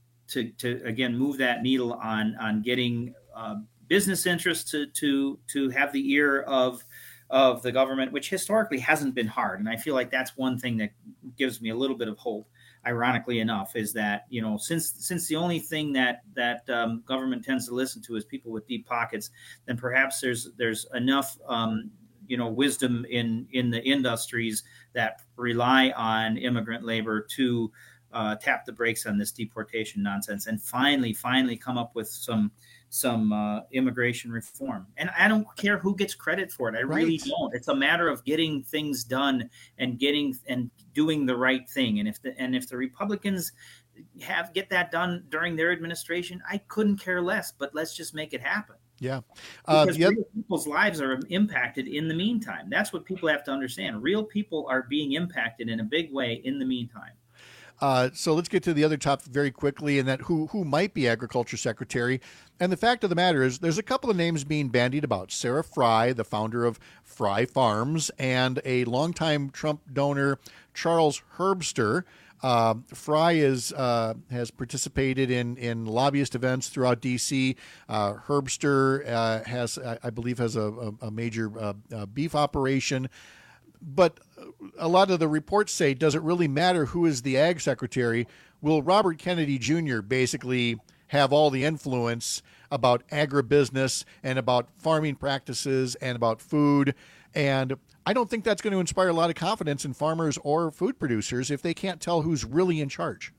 again move that needle on getting business interests to have the ear of the government, which historically hasn't been hard. And I feel like that's one thing that gives me a little bit of hope, ironically enough, is that, since the only thing that government tends to listen to is people with deep pockets, then perhaps there's enough, wisdom in the industries that rely on immigrant labor to tap the brakes on this deportation nonsense and finally come up with some immigration reform. And I don't care who gets credit for it. I really don't. It's a matter of getting things done and doing the right thing. And if the Republicans get that done during their administration, I couldn't care less. But let's just make it happen. Yeah, because real people's lives are impacted in the meantime. That's what people have to understand. Real people are being impacted in a big way in the meantime. So let's get to the other topic very quickly, and that who might be Agriculture Secretary. And the fact of the matter is there's a couple of names being bandied about. Sarah Fry, the founder of Fry Farms, and a longtime Trump donor, Charles Herbster. Fry has participated in lobbyist events throughout D.C. Herbster I believe has a major beef operation. But a lot of the reports say, does it really matter who is the ag secretary? Will Robert Kennedy Jr. basically have all the influence about agribusiness and about farming practices and about food? And I don't think that's going to inspire a lot of confidence in farmers or food producers if they can't tell who's really in charge.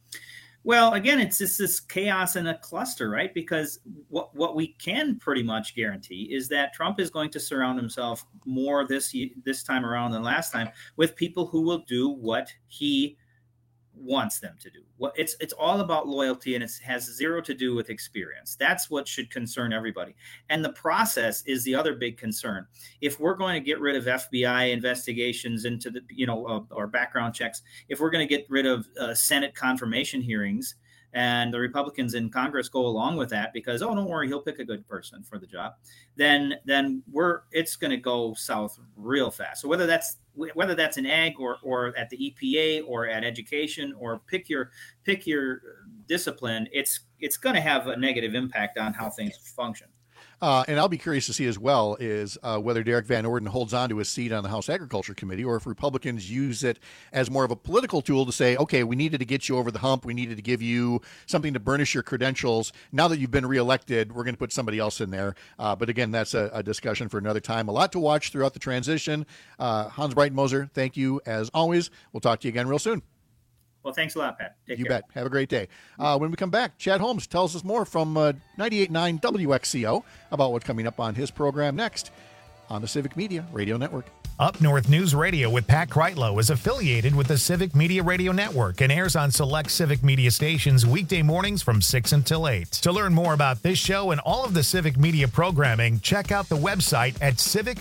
Well, again, it's just this chaos in a cluster, right? Because what we can pretty much guarantee is that Trump is going to surround himself more this time around than last time with people who will do what he wants them to do. It's all about loyalty, and it has zero to do with experience. That's what should concern everybody. And the process is the other big concern. If we're going to get rid of FBI investigations into the, or background checks, if we're going to get rid of Senate confirmation hearings, and the Republicans in Congress go along with that because, oh, don't worry, he'll pick a good person for the job, then it's going to go south real fast. So whether that's in ag or at the EPA or at education or pick your discipline, it's going to have a negative impact on how things function. And I'll be curious to see as well is whether Derek Van Orden holds on to his seat on the House Agriculture Committee, or if Republicans use it as more of a political tool to say, okay, we needed to get you over the hump. We needed to give you something to burnish your credentials. Now that you've been reelected, we're going to put somebody else in there. But again, that's a discussion for another time. A lot to watch throughout the transition. Hans Breitenmoser, thank you as always. We'll talk to you again real soon. Well, thanks a lot, Pat. Take care. You bet. Have a great day. When we come back, Chad Holmes tells us more from 98.9 WXCO about what's coming up on his program next on the Civic Media Radio Network. Up North News Radio with Pat Kreitlow is affiliated with the Civic Media Radio Network and airs on select Civic Media stations weekday mornings from 6 until 8. To learn more about this show and all of the Civic Media programming, check out the website at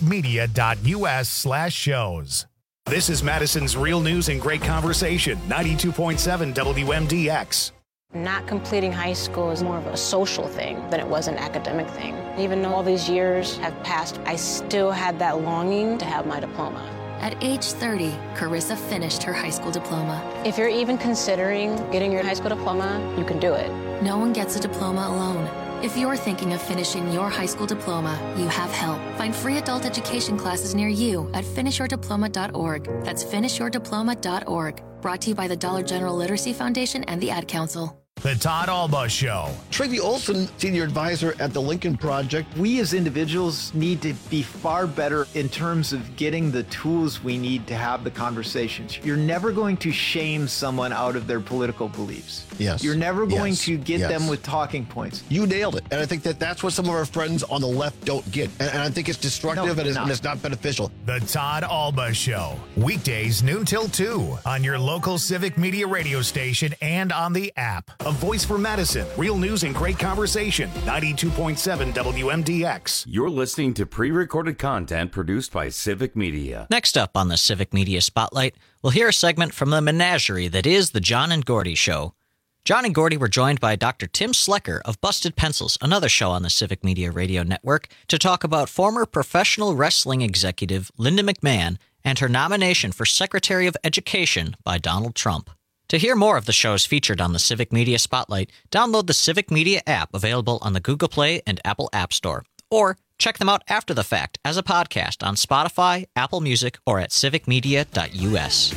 civicmedia.us/shows. This is Madison's Real News and Great Conversation, 92.7 WMDX. Not completing high school is more of a social thing than it was an academic thing. Even though all these years have passed, I still had that longing to have my diploma. At age 30, Carissa finished her high school diploma. If you're even considering getting your high school diploma, you can do it. No one gets a diploma alone. If you're thinking of finishing your high school diploma, you have help. Find free adult education classes near you at finishyourdiploma.org. That's finishyourdiploma.org. Brought to you by the Dollar General Literacy Foundation and the Ad Council. The Todd Alba Show. Tracy Olson, Senior Advisor at the Lincoln Project. We as individuals need to be far better in terms of getting the tools we need to have the conversations. You're never going to shame someone out of their political beliefs. Yes. You're never going to get them with talking points. You nailed it. And I think that's what some of our friends on the left don't get. And I think it's destructive and it's not beneficial. The Todd Alba Show. Weekdays noon till 2 on your local Civic Media radio station and on the app. A voice for Madison. Real news and great conversation. 92.7 WMDX. You're listening to pre-recorded content produced by Civic Media. Next up on the Civic Media Spotlight, we'll hear a segment from the menagerie that is the John and Gordy Show. John and Gordy were joined by Dr. Tim Slecker of Busted Pencils, another show on the Civic Media Radio Network, to talk about former professional wrestling executive Linda McMahon and her nomination for Secretary of Education by Donald Trump. To hear more of the shows featured on the Civic Media Spotlight, download the Civic Media app available on the Google Play and Apple App Store. Or check them out after the fact as a podcast on Spotify, Apple Music, or at civicmedia.us.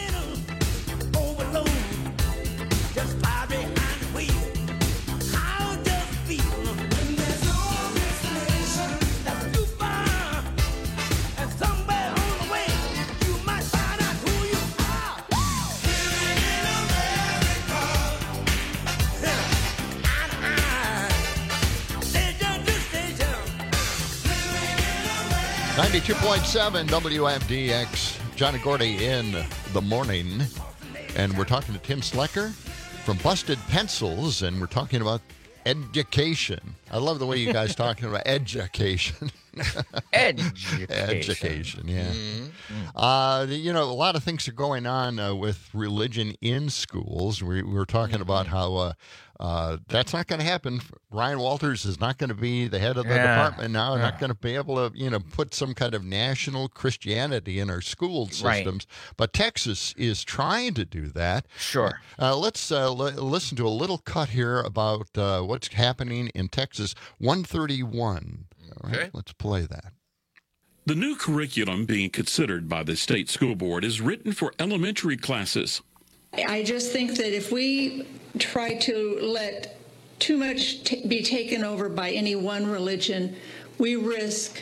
.7 WMDX, John and Gordy in the morning. And we're talking to Tim Slecker from Busted Pencils, and we're talking about education. I love the way you guys talking about education. Education, yeah. Mm-hmm. A lot of things are going on with religion in schools. We were talking about how that's not going to happen. Ryan Walters is not going to be the head of the department now. Not going to be able to, put some kind of national Christianity in our school systems. Right. But Texas is trying to do that. Sure. Let's listen to a little cut here about what's happening in Texas. 131. All right, let's play that. The new curriculum being considered by the state school board is written for elementary classes. I just think that if we try to let too much be taken over by any one religion, we risk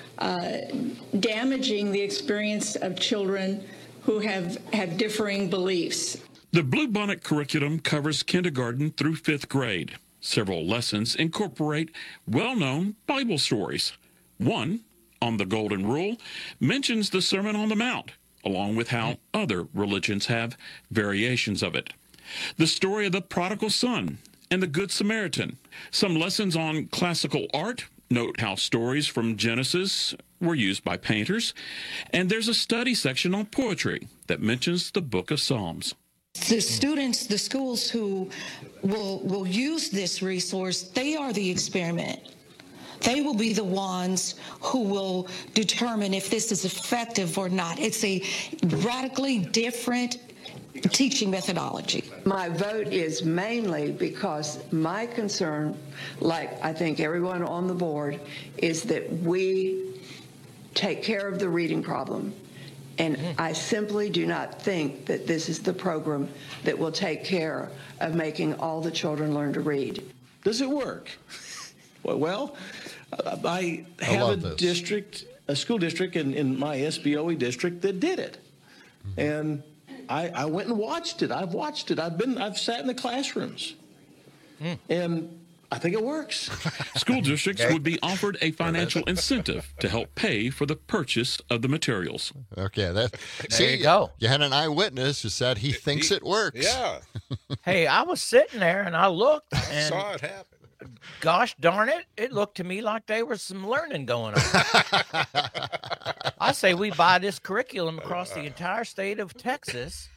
damaging the experience of children who have differing beliefs. The Bluebonnet curriculum covers kindergarten through 5th grade. Several lessons incorporate well-known Bible stories. One, on the Golden Rule, mentions the Sermon on the Mount, along with how other religions have variations of it. The story of the prodigal son and the Good Samaritan. Some lessons on classical art. Note how stories from Genesis were used by painters. And there's a study section on poetry that mentions the Book of Psalms. The students, the schools who will use this resource, they are the experiment. They will be the ones who will determine if this is effective or not. It's a radically different teaching methodology. My vote is mainly because my concern, like I think everyone on the board, is that we take care of the reading problem. And I simply do not think that this is the program that will take care of making all the children learn to read. Does it work? Well, I have a school district in my SBOE district that did it. And I went and watched it. I've watched it. I've sat in the classrooms. And I think it works. School districts would be offered a financial incentive to help pay for the purchase of the materials. Okay, There you go. You had an eyewitness who said he thinks it works. Yeah. Hey, I was sitting there and I looked and saw it happen. Gosh darn it, it looked to me like there was some learning going on. I say we buy this curriculum across the entire state of Texas.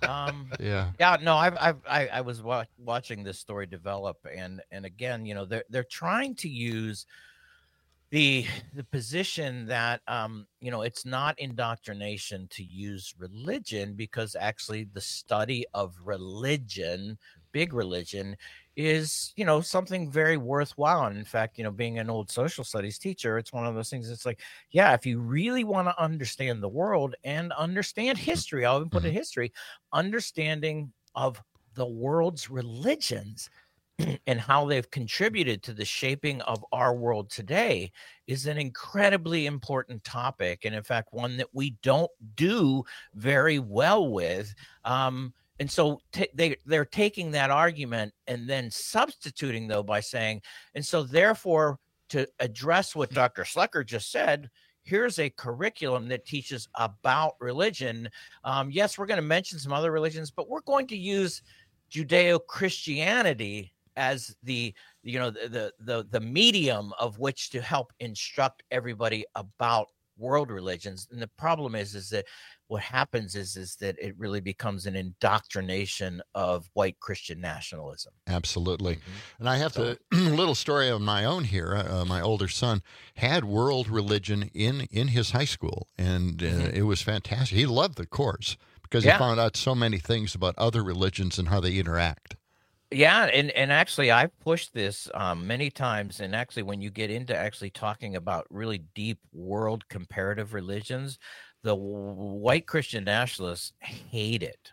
I was watching this story develop, and again, you know, they're trying to use the position that you know, it's not indoctrination to use religion, because actually the study of religion, big religion, is, you know, something very worthwhile. And in fact, you know, being an old social studies teacher, it's one of those things. It's like, yeah, if you really want to understand the world and understand history, I'll even put it history, understanding of the world's religions and how they've contributed to the shaping of our world today is an incredibly important topic. And in fact, one that we don't do very well with. And so they're taking that argument and then substituting, though, by saying, and so therefore, to address what Dr. Slecker just said, here's a curriculum that teaches about religion. Yes, we're going to mention some other religions, but we're going to use Judeo-Christianity as the medium of which to help instruct everybody about world religions. And the problem is that what happens is that it really becomes an indoctrination of white Christian nationalism. Absolutely. And I have a little story of my own here. My older son had world religion in his high school, and it was fantastic. He loved the course because he found out so many things about other religions and how they interact. Yeah, and actually I've pushed this many times, and actually when you get into actually talking about really deep world comparative religions, the white Christian nationalists hate it.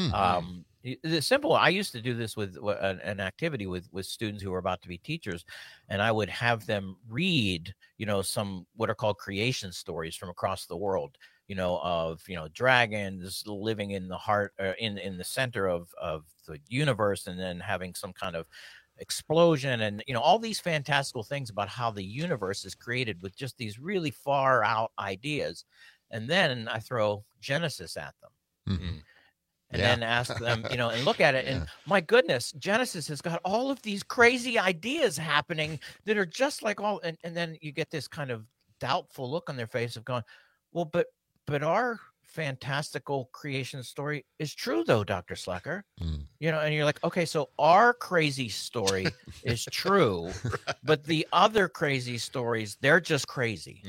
The simple, I used to do this with an activity with students who were about to be teachers, and I would have them read, you know, some what are called creation stories from across the world, you know, of, you know, dragons living in the heart, in the center of the universe, and then having some kind of explosion, and, you know, all these fantastical things about how the universe is created with just these really far out ideas. And then I throw Genesis at them. And then ask them, you know, and look at it. And my goodness, Genesis has got all of these crazy ideas happening that are just like all, and then you get this kind of doubtful look on their face of going, well, but our fantastical creation story is true though, Dr. Slecker. You know, and you're like, okay, so our crazy story is true, but the other crazy stories, they're just crazy.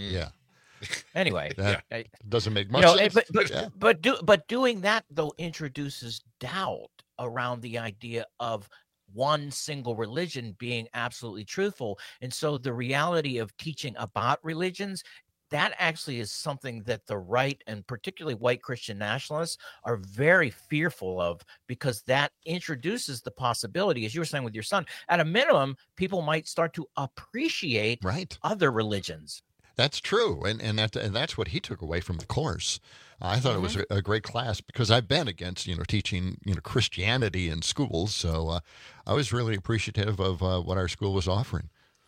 Anyway, that doesn't make much sense. But doing that though introduces doubt around the idea of one single religion being absolutely truthful. And so the reality of teaching about religions, that actually is something that the right, and particularly white Christian nationalists, are very fearful of, because that introduces the possibility, as you were saying with your son, at a minimum, people might start to appreciate other religions. That's true, and that's what he took away from the course. I thought it was a great class, because I've been against, you know, teaching, you know, Christianity in schools, so I was really appreciative of what our school was offering.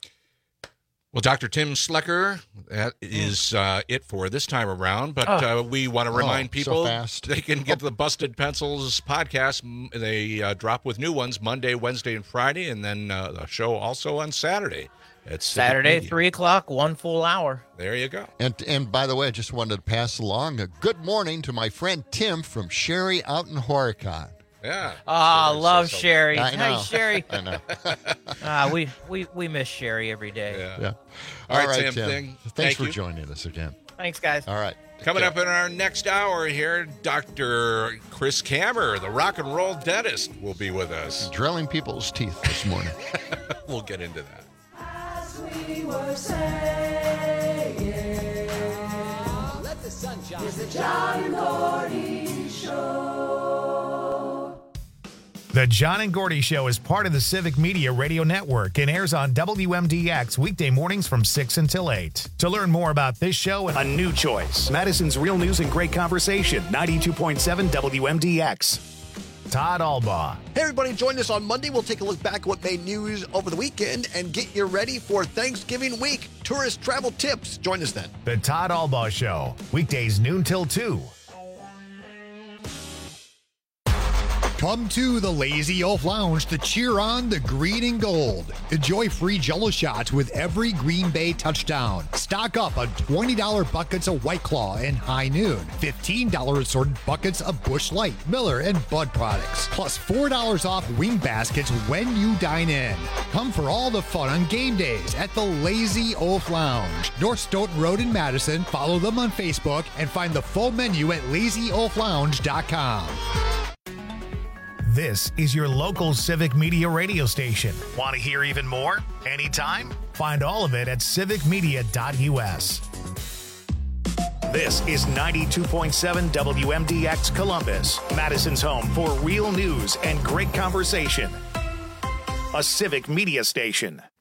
Well, Dr. Tim Slecker, that is it for this time around, but we want to remind people they can get the Busted Pencils podcast. They drop with new ones Monday, Wednesday, and Friday, and then a show also on Saturday. It's Saturday, 3 o'clock, 1 full hour. There you go. And by the way, I just wanted to pass along a good morning to my friend Tim from Sherry out in Horicon. Yeah. Oh, love Sherry. I know. Hey, Sherry. I know. We miss Sherry every day. Yeah. All right, Tim. Thing. Thanks Thank for you. joining us again. Thanks, guys. All right. Coming up in our next hour here, Dr. Chris Kammer, the rock and roll dentist, will be with us. Drilling people's teeth this morning. We'll get into that. As we were saying, let the sun shine. It's the John and Gordy Show. The John and Gordy Show is part of the Civic Media Radio Network and airs on WMDX weekday mornings from 6 until 8. To learn more about this show and a new choice, Madison's Real News and Great Conversation, 92.7 WMDX. Todd Albaugh. Hey, everybody, join us on Monday. We'll take a look back at what made news over the weekend and get you ready for Thanksgiving week. Tourist travel tips. Join us then. The Todd Albaugh Show, weekdays noon till 2. Come to the Lazy Oaf Lounge to cheer on the green and gold. Enjoy free Jell-O shots with every Green Bay touchdown. Stock up on $20 buckets of White Claw and High Noon. $15 assorted buckets of Busch Light, Miller, and Bud products. Plus $4 off wing baskets when you dine in. Come for all the fun on game days at the Lazy Oaf Lounge. North Stoughton Road in Madison. Follow them on Facebook and find the full menu at lazyoaflounge.com. This is your local Civic Media radio station. Want to hear even more? Anytime? Find all of it at civicmedia.us. This is 92.7 WMDX Columbus, Madison's home for real news and great conversation. A Civic Media station.